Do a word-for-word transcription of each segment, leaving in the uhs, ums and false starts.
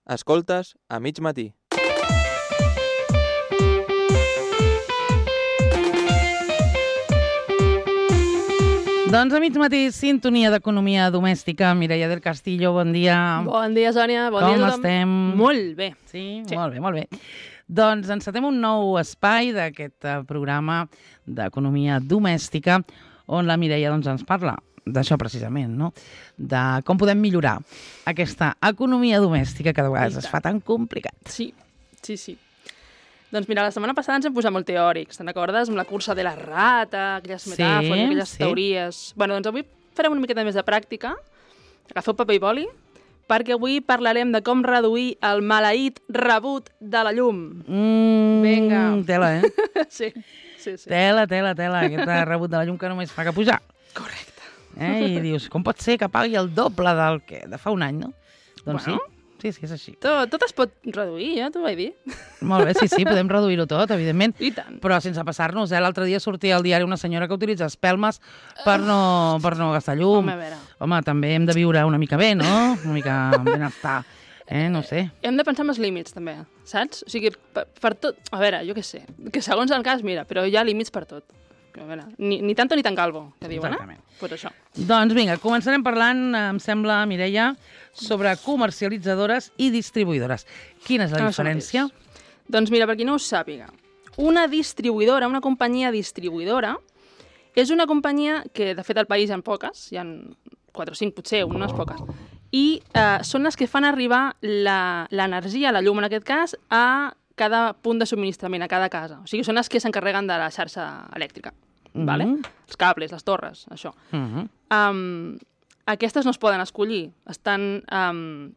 Escoltes a mig matí. Doncs a mig matí, sintonia d'economia domèstica. Mireia del Castillo, bon dia. Bon dia, Sònia. Bon Com dia a tothom. estem? Molt bé. Sí? Sí. Molt bé, molt bé. Doncs encetem un nou espai d'aquest eh, programa d'economia domèstica on la Mireia doncs, ens parla d'això precisament, no? De com podem millorar aquesta economia domèstica que de vegades es fa tan complicat. Sí, sí, sí. Doncs mira, la setmana passada ens hem posat molt teòrics, te'n recordes? Amb la cursa de la rata, aquelles Sí, metàfores, aquelles sí. teories... Bueno, doncs avui farem una miqueta més de pràctica. Agafeu paper i boli, perquè avui parlarem de com reduir el maleït rebut de la llum. Mm, Vinga. Tela, eh? Sí, sí, sí. Tela, tela, tela. Aquest rebut de la llum que només fa que pujar. Correcte. Eh? I dius, com pot ser que pagui el doble del que de fa un any, no? Doncs Bueno. sí, sí, sí, és així. Tot, tot es pot reduir, ja t'ho vaig dir. Molt bé, sí, sí, podem reduir-ho tot, evidentment. I tant. Però sense passar-nos, eh? L'altre dia sortia al diari una senyora que utilitza espelmes per no, per no gastar llum. Home, a veure. Home, també hem de viure una mica bé, no? Una mica benestar. Eh? No ho sé. Hem de pensar en els límits, també, saps? O sigui, per, per tot... A veure, jo què sé, que segons el cas, mira, però hi ha límits per tot. A veure, ni, ni tanto ni tan calvo, que diuen, Exactament. eh? Pues això. Doncs vinga, començarem parlant, em sembla, Mireia, sobre comercialitzadores i distribuïdores. Quina és la Ah, això diferència? mateix. Doncs mira, per qui no ho sàpiga, una distribuïdora, una companyia distribuïdora, és una companyia que, de fet, al país hi ha poques, hi ha quatre o cinc, potser, unes poques, i eh, són les que fan arribar la- l'energia, la llum en aquest cas, a cada punt de subministrament, a cada casa. O sigui, són les que s'encarreguen de la xarxa elèctrica, Mhm. vale? Els cables, les torres, això. Uh -huh. Um, aquestes no es poden escollir, estan um,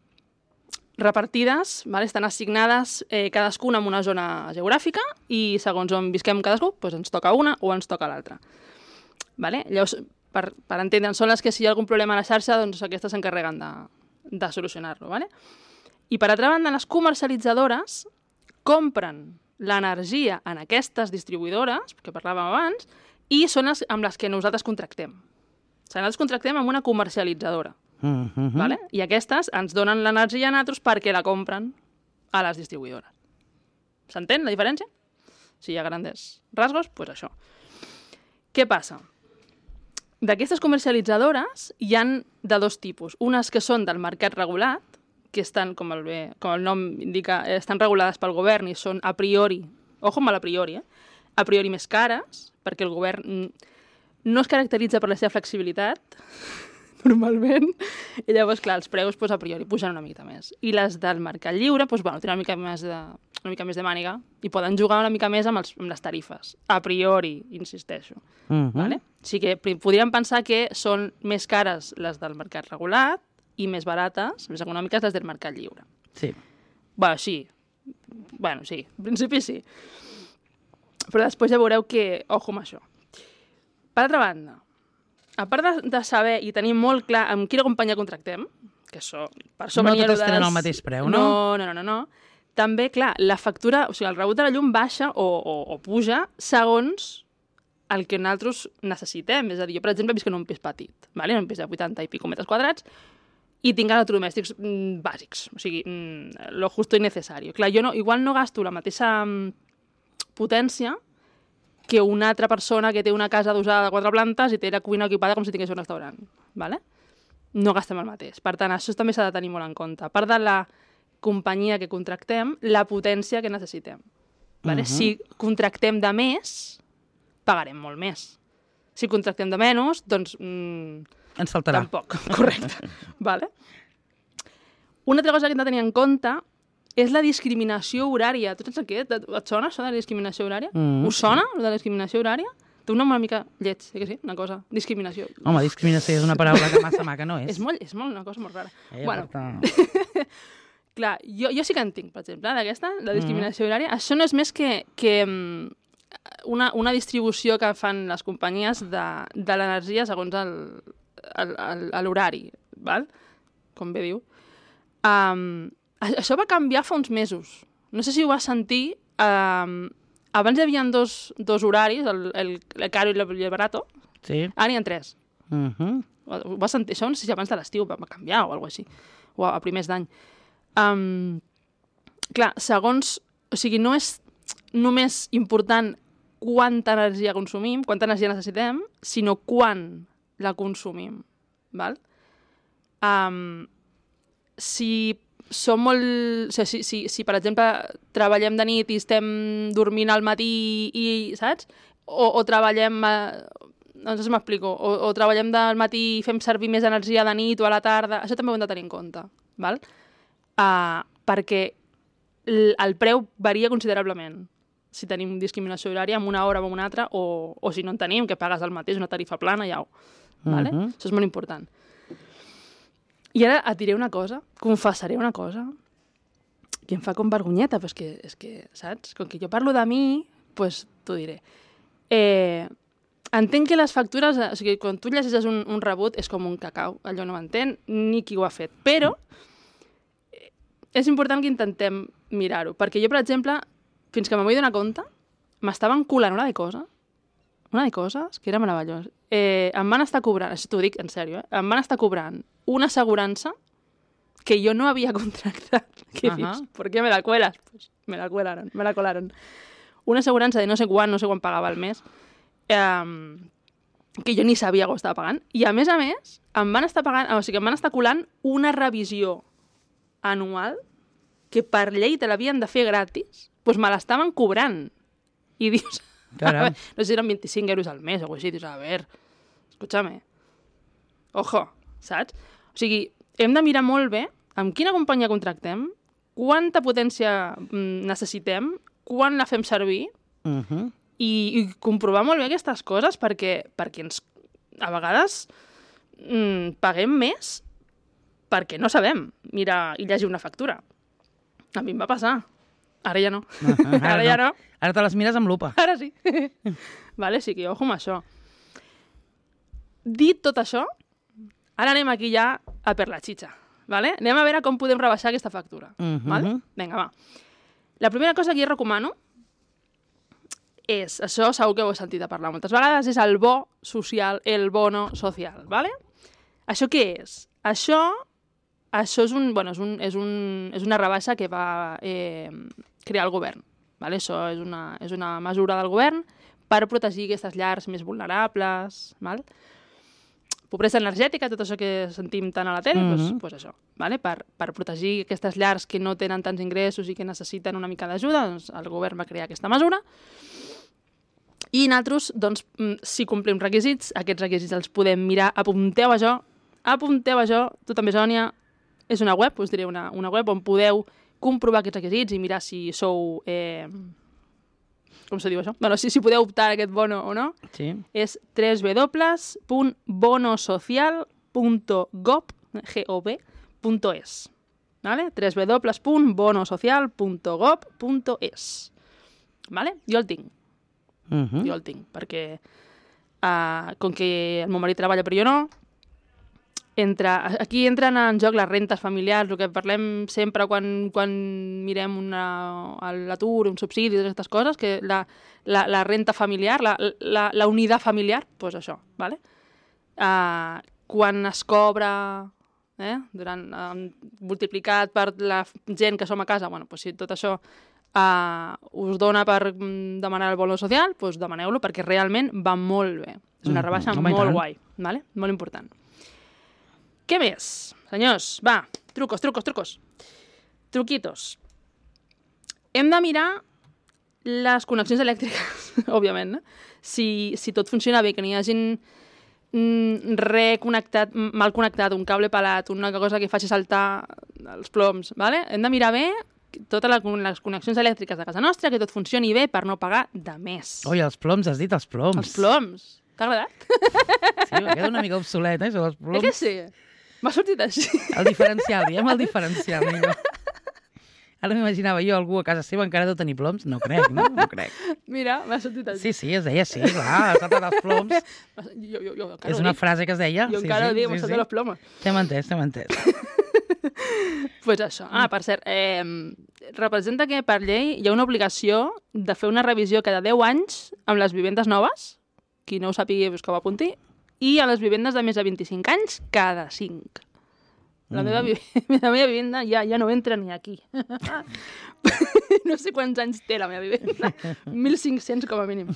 repartides, vale? Estan assignades eh, cadascuna en una zona geogràfica i segons on visquem cadascú, doncs ens toca una o ens toca l'altra. Vale? Llavors, per, per entendre'n, són les que si hi ha algun problema a la xarxa, doncs aquestes s'encarreguen de, de solucionar-lo. Vale? I per altra banda, les comercialitzadores compren l'energia en aquestes distribuïdores, que parlàvem abans, i són les amb les que nosaltres contractem. O sigui, nosaltres contractem amb una comercialitzadora, Uh -huh. vale? I aquestes ens donen l'energia a nosaltres perquè la compren a les distribuïdores. S'entén la diferència? Si hi ha grandes rasgos, doncs pues això. Què passa? D'aquestes comercialitzadores hi han de dos tipus. Unes que són del mercat regulat, que estan, com el, bé, com el nom indica, estan regulades pel govern i són a priori, ojo amb el a priori, eh? a priori més cares, perquè el govern no es caracteritza per la seva flexibilitat, normalment, i llavors, clar, els preus pues, a priori pugen una mica més. I les del mercat lliure, pues, bueno, tenen una mica més de, una mica més de màniga i poden jugar una mica més amb, els, amb les tarifes. A priori, insisteixo. Uh -huh. Vale? O sigui que podríem pensar que són més cares les del mercat regulat i més barates, més econòmiques, les del mercat lliure. Sí. Bueno, sí. Bueno, sí. En principi sí. Però després ja veureu que... Ojo amb això. Per altra banda, a part de, de saber i tenir molt clar amb quina companyia contractem, que això, per això No venia totes lo de tenen les- el mateix preu, no? No, no, no, no, no. També, clar, la factura, o sigui, el rebut de la llum baixa o, o, o puja segons el que nosaltres necessitem. És a dir, jo, per exemple, visc en un pis petit, vale? En un pis de vuitanta i pico metres quadrats, i tinc electrodomèstics mm, bàsics, o sigui, mm, lo justo y necesario. Clar, jo no, igual no gasto la mateixa mm, potència que una altra persona que té una casa adossada de quatre plantes i té la cuina equipada com si tingués un restaurant, ¿vale? No gastem el mateix. Per tant, això també s'ha de tenir molt en compte. A part de la companyia que contractem, la potència que necessitem. ¿Vale? Mhm. Si contractem de més, pagarem molt més. Si contractem de menys, doncs... Mm, Ens saltarà. Tampoc, correcte. Vale? Una altra cosa que hem de tenir en compte és la discriminació horària. Tu saps què? Et sona això de la discriminació horària? Mm. Us sona, de la discriminació horària? Té un nom una mica lleig, eh que sí? Una cosa. Discriminació. Home, discriminació és una paraula que massa maca no és. És molt, és molt una cosa molt rara. Eh, bueno, porta- clar, jo, jo sí que en tinc, per exemple, d'aquesta, la discriminació mm. horària. Això no és més que, que mm, una, una distribució que fan les companyies de, de l'energia segons el, el, el, l'horari, val? Com bé diu. Um, això va canviar fa uns mesos. No sé si ho vas sentir. Um, abans hi havia dos, dos horaris, el, el, el caro i el barato. Sí. Ara n'hi ha tres. Uh -huh. Ho vas sentir? Això no sé si abans de l'estiu va canviar o alguna cosa així. O a primers d'any. Um, clar, segons... O sigui, no és només important quanta energia consumim, quanta energia necessitem, sinó quan la consumim. Val? Um, si som molt... O sigui, si, si, si, per exemple, treballem de nit i estem dormint al matí i, saps? O, o treballem... Eh, no sé si m'explico. O, o treballem del matí i fem servir més energia de nit o a la tarda. Això també ho hem de tenir en compte. Val? Uh, perquè el, el preu varia considerablement. Si tenim discriminació horària amb una hora o amb una altra, o, o si no en tenim, que pagues el mateix, una tarifa plana, ja ho. Vale? Uh-huh. Això és molt important. I ara et diré una cosa, confessaré una cosa, que em fa com vergonyeta, però és que, és que saps? Com que jo parlo de mi, doncs t'ho diré. Eh, entenc que les factures, o sigui, quan tu llegeixes un, un rebut és com un cacau, allò no m'entén ni qui ho ha fet, però és important que intentem mirar-ho, perquè jo, per exemple, fins que m'ho vull donar compte, m'estaven colant una de coses, una de coses que era meravellós. Eh, em van estar cobrant, això t'ho dic en sèrio, eh? Em van estar cobrant una assegurança que jo no havia contractat. ¿Qué uh-huh. dius? ¿Por qué me la cuelas? Pues me la colaron, me la colaron. Una assegurança de no sé quan, no sé quan pagava al mes, eh, que jo ni sabia que ho estava pagant. I a més a més, em van estar pagant, o sigui, em van estar colant una revisió anual que per llei te l'havien de fer gratis, doncs me l'estaven cobrant. I dius, veure, no sé si eren vint-i-cinc euros al mes o així, dius, a veure, escúchame, ojo, saps? O sigui, hem de mirar molt bé amb quina companyia contractem, quanta potència necessitem, quan la fem servir, uh-huh. i, i comprovar molt bé aquestes coses perquè, perquè ens, a vegades mm, paguem més perquè no sabem mirar i llegir una factura. A mi em va passar. Ara ja no. Uh-huh, ara, ara ja no. no. Ara te les mires amb lupa. Ara sí. Vale, sí que ojo amb això. Dit tot això, ara anem aquí ja a per la xitxa. Vale? Anem a veure com podem rebaixar aquesta factura. Uh-huh. Vale? Vinga, va. La primera cosa que jo recomano és, això segur que ho he sentit a parlar moltes vegades, és el bo social, el bono social. Vale? Això què és? Això, això és, un, bueno, és, un, és, un, és una rebaixa que va eh, crear el govern. Vale? Això és una, és una mesura del govern per protegir aquestes llars més vulnerables. Val? Pobresa energètica, tot això que sentim tant a la tele, doncs, mm-hmm. pues això, vale? per, per protegir aquestes llars que no tenen tants ingressos i que necessiten una mica d'ajuda, doncs el govern va crear aquesta mesura. I nosaltres, doncs, si complim requisits, aquests requisits els podem mirar. Apunteu això, apunteu això, tu també, Sònia, és una web, us diré una, una web on podeu comprovar aquests requisits i mirar si sou... Eh, com se diu això? Bueno, si, si podeu optar a aquest bono o no, sí. És w w w punt bonosocial punt gov punt es. Vale? w w w punt bonosocial punt gov punt es. Vale? Jo el tinc. Uh-huh. Jo el tinc, perquè uh, com que el meu marit treballa però jo no, entra, aquí entren en joc les rentes familiars, el que parlem sempre quan, quan mirem una, l'atur, un subsidi, totes aquestes coses, que la, la, la renta familiar, la, la, la unitat familiar, doncs pues això, vale? Uh, quan es cobra, eh, durant, uh, multiplicat per la gent que som a casa, bueno, pues si tot això uh, us dona per demanar el bono social, doncs demaneu-lo, perquè realment va molt bé. És una rebaixa mm, molt guai, vale? Molt important. Què més? Senyors, va, trucos, trucos, trucos. Truquitos. Hem de mirar les connexions elèctriques, òbviament, no? Si, si tot funciona bé, que n'hi hagin mm, reconnectat, mal connectat, un cable pelat, una cosa que faci saltar els ploms, ¿vale? Hem de mirar bé totes les connexions elèctriques de casa nostra, que tot funcioni bé per no pagar de més. Oi, els ploms, has dit els ploms. Els ploms. T'ha agradat? Sí, m'ha quedat una mica obsolet, eh, això dels ploms. Eh que sí? M'ha sortit així. El diferencial, diem el diferencial. Mira. Ara m'imaginava jo algú a casa seva encara de tenir ploms. No crec, no? No crec. Mira, m'ha sortit així. Sí, sí, es deia així, clar, has saltat els ploms. Jo, jo, jo, és una frase que es deia. Jo sí, encara sí, ho dic, m'ha sí, saltat sí. els plomes. T'hem entès, t'hem entès. Pues això. Ah, per cert, eh, representa que per llei hi ha una obligació de fer una revisió cada deu anys amb les vivendes noves, qui no ho sàpigui, pues que ho apunti, i a les vivendes de més de vint-i-cinc anys, cada cinc. La, meva, vi- la meva vivenda ja, ja no entra ni aquí. No sé quants anys té la meva vivenda. mil cinc-cents com a mínim.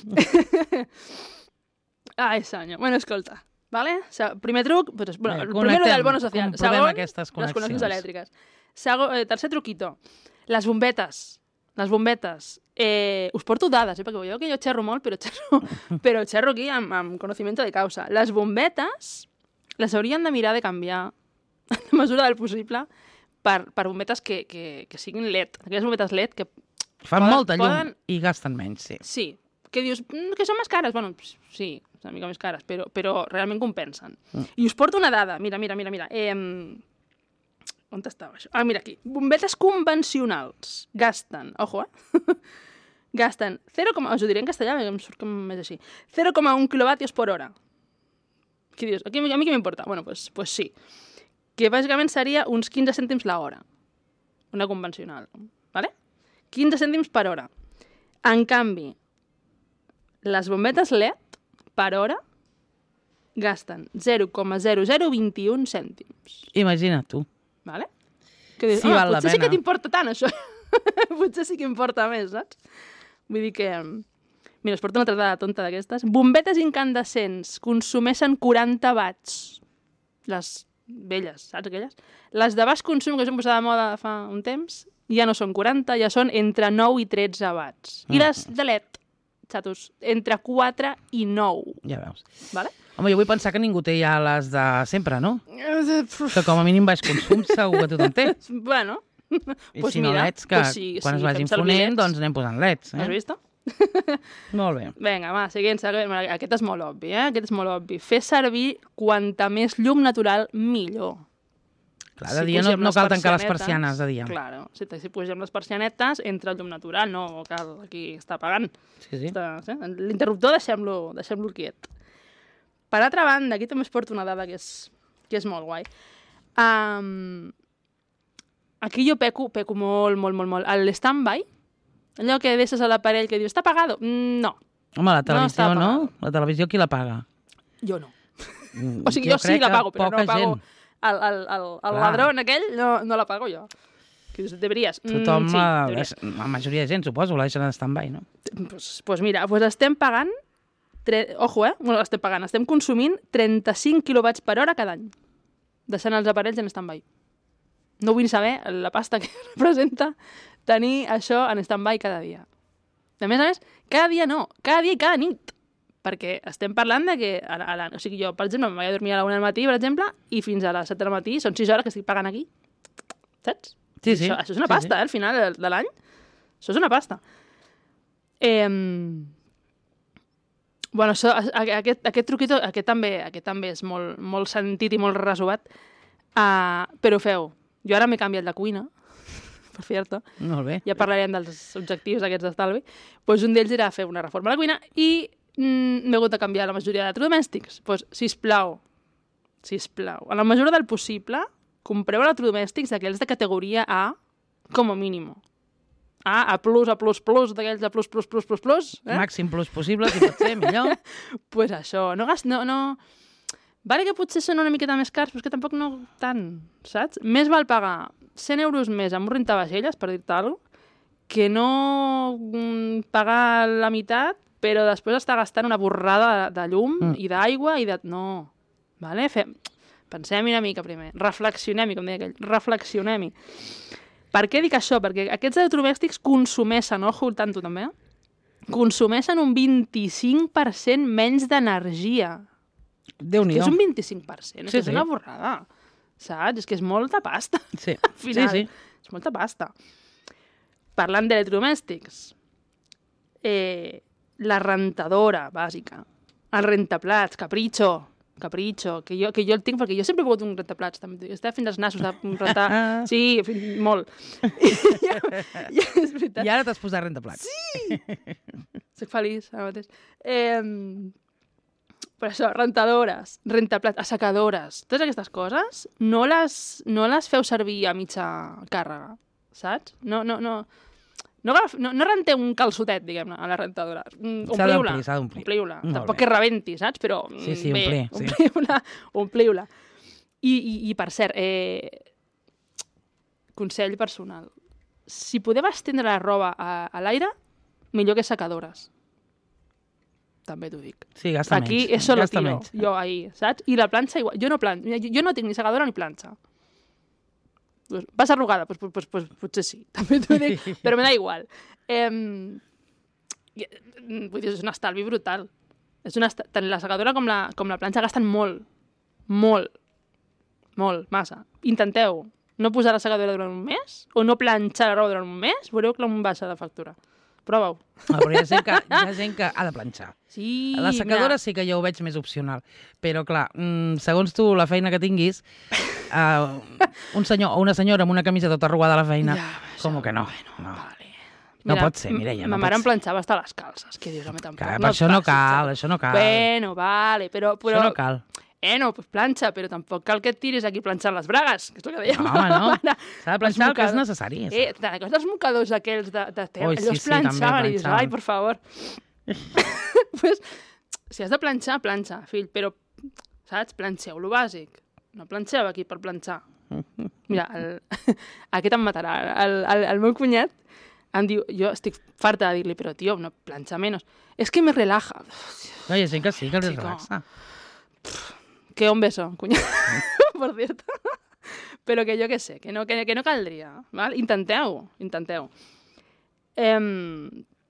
Ai, senyor. Bueno, escolta. Vale? Se- Primer truc, pues, bueno, Bé, el primer del bono social. comprovem Segon, aquestes les connexions connexions. elèctriques. Segon, eh, tercer truquito. Les bombetes. Les bombetes. Eh, us porto dades, eh, perquè veieu que jo xerro molt, però xerro, però xerro aquí amb, amb conocimiento de causa. Les bombetes les haurien de mirar de canviar en la mesura del possible per, per bombetes que, que, que siguin L E D. Aquelles bombetes L E D que Fan Poden- molta llum poden- i gasten menys, sí. sí, que dius "Mm, que són més cares". Bueno, ps, sí, són una mica més cares, però, però realment compensen. Mm. I us porto una dada. Mira, mira, mira, mira. Eh, on estava això? Ah, mira aquí. Bombetes convencionals gasten, ojo, eh? gasten zero, us ho diré en castellà, perquè em surt com més així. zero coma un kilovatios por hora. Què dius? A, qui, a mi què m'importa? Bueno, pues, pues sí. Que bàsicament seria uns quinze cèntims l'hora. Una convencional. Vale? quinze cèntims per hora. En canvi, les bombetes L E D per hora gasten zero coma zero zero dos u cèntims. Imagina't tu. Vale? Que dius, Sí, home, val la potser sí pena. que t'importa tant, això. Potser sí que importa més, saps? Vull dir que... Mira, us porto una altra dada tonta d'aquestes. Bombetes incandescents consumeixen quaranta watts. Les velles, saps aquelles? Les de baix consum, que es van posar de moda fa un temps, ja no són quaranta, ja són entre nou i tretze watts. I Mm. les de L E D, xatos, entre quatre i nou. Ja veus. Vale? Home, jo vull pensar que ningú té ja les de sempre, no? Que com a mínim baix consum segur que tothom té. Bueno, I pues si no mira, leds, que pues sí, quan sí, es vagin fem servir fonent, leds. doncs anem posant leds. has Eh? vist? Molt bé. Vinga, va, seguint, seguint. Aquest és molt obvi, eh? Aquest és molt obvi. Fer servir quanta més llum natural, millor. Clar, de dia no, posem no les cal tancar les persianetes, persianes de dia. Claro, si, si posem les persianetes, entra el llum natural, no cal aquí estar apagant. Sí, sí. Està, sí? L'interruptor deixem-lo deixem quiet. Per altra banda, aquí també es porta una dada que és, que és molt guai. Um, aquí jo peco, peco molt, molt, molt, molt. El stand-by, allò que deixes a l'aparell que diu, està apagado? Mm, No, Home, la No televisió està no? apagada. La televisió qui la paga? jo no. Mm, O sigui, jo, sí crec la que pago, però no poca la pago. gent. El, el, el, el Clar. ladrón aquell no, no la pago jo. Que dius, deberies. Tothom, Mm, sí, la, deberies. la majoria de gent, suposo, la deixen en stand-by, no? Pues, pues mira, pues estem pagant, tre... ojo, eh? Bueno, estem pagant, estem consumint trenta-cinc quilowatts per hora cada any, deixant els aparells en stand-by. No vull saber la pasta que representa tenir això en stand-by cada dia. A més a més, cada dia no, cada dia i cada nit. Perquè estem parlant de que... A la, a la, o sigui, jo, per exemple, em vaig a dormir a la una del matí, per exemple, i fins a les set del matí són sis hores que estic pagant aquí. Saps? Sí, sí. Això, això és una Sí, pasta, sí. eh, al final de, de l'any. Això és una pasta. Eh, bueno, això, a- a- aquest, aquest truquito, aquest també, aquest també és molt, molt sentit i molt resobat, uh, però feu, jo ara m'he canviat de cuina, per fer-te, Molt bé. ja parlarem dels objectius aquests d'estalvi, doncs un d'ells era fer una reforma a la cuina i mm, m'he hagut de canviar la majoria d'electrodomèstics. Doncs, sisplau, sisplau, a la mesura del possible, compreu electrodomèstics d'aquells de categoria A, com a mínim. A, A plus, A plus, plus, d'aquells de plus, plus, plus, plus, plus. Eh? Màxim plus possible, si pot ser, millor. Pues això, no gast... No, no... Vale que potser són una miqueta més cars, però és que tampoc no tant, saps? Més val pagar cent euros més amb un rentavaixelles, per dir-te alguna cosa, que no mm, pagar la meitat, però després estar gastant una borrada de, de llum Mm. i d'aigua i de... No, vale? Fem... Pensem-hi una mica primer, reflexionem-hi, com deia aquell, reflexionem-hi. Per què dic això? Perquè aquests electrodomèstics consumeixen, ojo, tanto també, eh? consumeixen un vint-i-cinc per cent menys d'energia. Que Déu-n'hi-do. és un vint-i-cinc per cent, és, Sí, que és sí. una borrada, saps? És que és molta pasta, Sí, al sí, final. sí. És molta pasta. Parlant d'electrodomèstics, eh, la rentadora bàsica, el rentaplats, capricho, capricho, que jo, que jo el tinc perquè jo sempre he volgut un rentaplats, també. Estava fins als nassos de rentar... Sí, fin- molt. I, ja, ja, és veritat. I ara t'has posat rentaplats. Soc feliç ara mateix. Eh, per això, rentadores, rentaplats, assecadores, totes aquestes coses no les, no les feu servir a mitja càrrega, saps? No, no, no, no, agaf- no, no renteu un calçotet, diguem-ne, a la rentadora. Mm, S'ha Ompliu-la, d'omplir, s'ha d'omplir. ompliu-la. Molt Tampoc bé. que rebenti, saps? Però Sí, sí, mm, bé, omplir, sí. ompliu-la, ompliu-la. I, i, i per cert, eh, consell personal. Si podeu estendre la roba a, a l'aire, millor que secadores. També t'ho dic. Sí, gasta Aquí menys. és solo gasta tiro, menys. jo ahí, saps? I la planxa igual. Jo no, plan... jo, jo no tinc ni secadora ni planxa. Pues, vas arrugada? Pues, pues, pues, pues, potser sí, també t'ho dic, però me da igual. Eh, vull dir, és un estalvi brutal. És una est... Tant la secadora com la, com la planxa gasten molt. Molt. Molt, massa. Intenteu no posar la secadora durant un mes o no planxar la roba durant un mes, veureu que em baixa de factura. Prova-ho. Ah, però hi ha gent, que, hi ha gent que ha de planxar. Sí, La secadora mira. sí que jo ho veig més opcional. Però, clar, mm, segons tu, la feina que tinguis, uh, un senyor o una senyora amb una camisa tota arrugada a la feina, Ja, com això, que no? bueno, no. vale. No Mira, pot ser, Mireia, no ma mare pot em ser. planxava hasta les calces. Que dius, home, tampoc. Clar, no però això no et passis, cal, saps? això no cal. Bueno, vale, però... però Això no cal. Eh, no, pues planxa, però tampoc cal que et tiris aquí planxant les bragues, que és el que dèiem. No, home, no. Ara, S'ha de planxar el que és mocadors- necessari. Eh, te'n recordes dels mocadors aquells de, de tela? Ui, sí, Allò es sí, també planxaven i dius, planxaven. ai, per favor. pues, si has de planxar, planxa, fill, però, saps, planxeu lo bàsic. No planxeu aquí per planxar. Mira, el, aquest em matarà. El, el, el meu cunyat em diu, jo estic farta de dir-li, però, tio, no planxa menys. És que me relaja. No, hi ha gent que sí, que els Chico. relaxa. Que un beso, cunyat, per dir-te. Però que jo què sé, que no, que, que no caldria. Val? Intenteu, intenteu. Eh,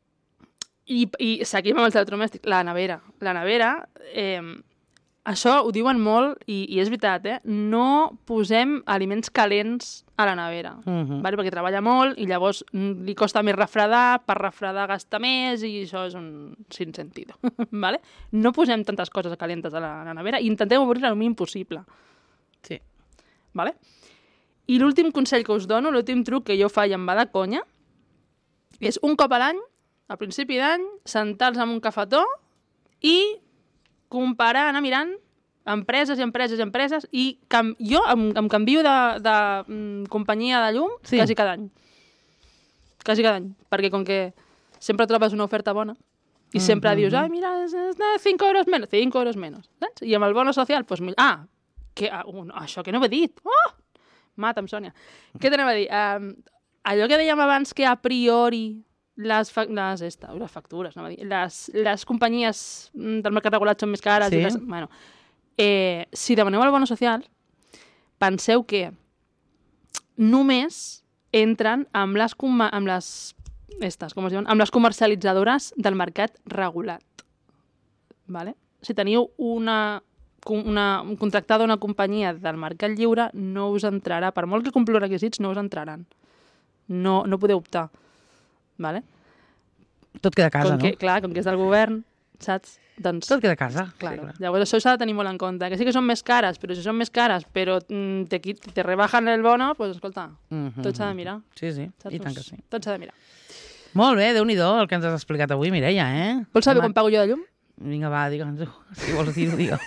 i, I seguim amb els electrodomèstics. La nevera. La nevera, eh, això ho diuen molt, i, i és veritat, eh? No posem aliments calents a la nevera, Mhm. vale? Perquè treballa molt i llavors mm, li costa més refredar, per refredar gasta més i això és un sinsentido. Vale? No posem tantes coses calentes a la, a la nevera i intentem obrir-la el mínim possible. Sí. Vale? I l'últim consell que us dono, l'últim truc que jo faig em va de conya, és un cop a l'any, a principi d'any, sentar-se en un cafetó i comparar, anar mirant empreses i empreses i empreses i cam jo em, em canvio de, de mm, companyia de llum Sí. quasi cada any. Quasi cada any. Perquè com que sempre trobes una oferta bona i sempre Mhm. dius, ai, mira, és, és de cinco euros menos, cinco euros menos. Saps? I amb el bono social, doncs, pues, ah, que, ah, un, això que no ho he dit. Oh! Mata'm, Sònia. Què t'anava a dir? Um, allò que dèiem abans que a priori les, fa les, esta, les factures, no? les, les companyies mm, del mercat regulat són més cares. Sí. I les, bueno, eh, si demaneu el bono social, penseu que només entren amb les, amb les, estas, com es diuen? Amb les comercialitzadores del mercat regulat. Vale? Si teniu una, una, un contractada una companyia del mercat lliure, no us entrarà. Per molt que compliu requisits, no us entraran. No, no podeu optar. Vale? Tot queda a casa, com no? que, clar, com que és del govern, saps? Doncs, Tot queda a casa. claro. Sí, clar. Llavors això s'ha de tenir molt en compte. Que sí que són més cares, però si són més cares, però mm, te, quit- te rebajan el bono, doncs pues, escolta, Mhm. tot s'ha de mirar. Sí, sí, Saps? i tant que sí. Tot s'ha de mirar. Molt bé, Déu-n'hi-do el que ens has explicat avui, Mireia, eh? Vols saber Home, com pago jo de llum? Vinga, va, digue'ns-ho. Si vols dir-ho, digue.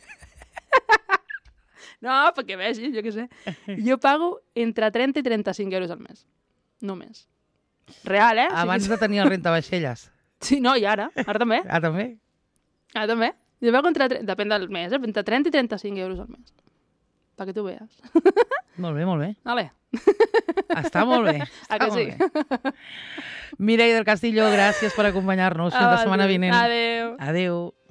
No, perquè vegis, jo què sé. Jo pago entre trenta i trenta-cinc euros al mes. Només. Real, eh? Abans Sí, de tenir el rentabaixelles. sí, no, i ara. Ara també. Ah, també? Ara també. Jo pago entre... tre- Depèn del mes, eh? Entre trenta i trenta-cinc euros al mes. Perquè tu veus. Molt bé, molt bé. Vale. Està molt bé. A Està que molt sí? bé. Mireia del Castillo, gràcies per acompanyar-nos. Fins la setmana vinent. Adéu. Adéu.